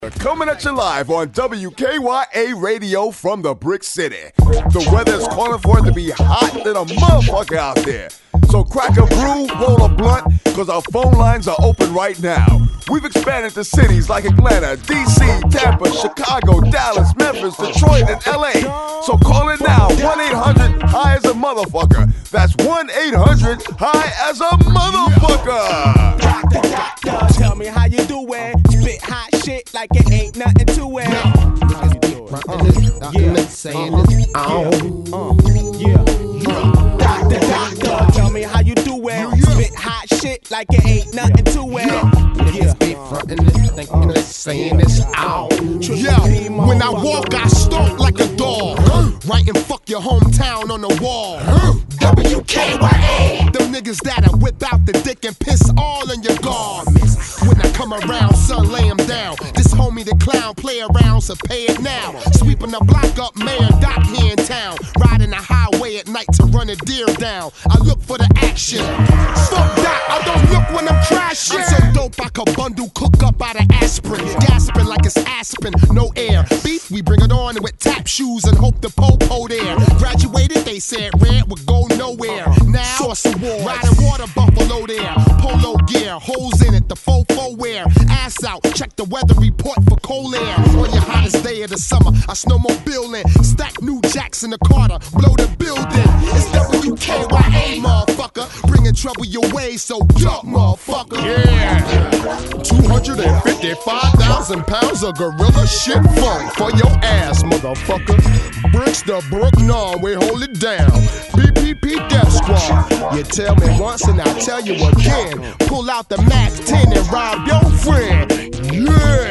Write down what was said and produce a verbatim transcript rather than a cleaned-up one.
Coming at you live on W K Y A Radio from the Brick City. The weather's calling for it to be hot than a motherfucker out there. So crack a brew, roll a blunt, cause our phone lines are open right now. We've expanded to cities like Atlanta, D C, Tampa, Chicago, Dallas, Memphis, Detroit, and L A. So call it now, one eight hundred high as a motherfucker. That's one eight hundred high as a motherfucker. Doctor, doctor, tell me how you doing. Spit hot shit like it ain't nothing to it. Uh, yeah, saying this. Uh, yeah. Doctor, doctor, tell me how you doing. Spit hot shit like it ain't nothing to it. Yeah, be frontin' this, thinking this, saying this. Ow. Yo, when I walk, I stalk like a dog. Writing fuck your hometown on the wall. W K Y A. Them niggas that'll whip out the dick and piss all in your garments. When I come around, son, lay him down. This homie the clown, play around, so pay it now. Sweeping the block up, Mayor Doc here in town. Riding the highway at night to run a deer down. I look for the action. Fuck that, I don't look when I'm crashing. I'm so dope I could bundle cook up out of aspirin. Gasping like it's Aspen, no air. Beef, we bring it on with tap shoes and hope the po-po there. Graduated, they said red would go nowhere. Now, Source Awards, riding water buffalo there. Polo gear, holes in it, the fofo wear. Ass out, check the weather report for cold air. On your hottest day of the summer, I snowmobile in. Stack new jacks in the Carter, blow the building. It's W K Y A, motherfucker. Bringing trouble your way, so duck, motherfucker. Yeah, two hundred fifty-five thousand pounds of gorilla shit funk for your ass, motherfucker. Bricks the Brooklyn, we hold it down. P P P Death Squad. You tell me once and I'll tell you again. Pull out the Mac ten and rob your friend. Yeah.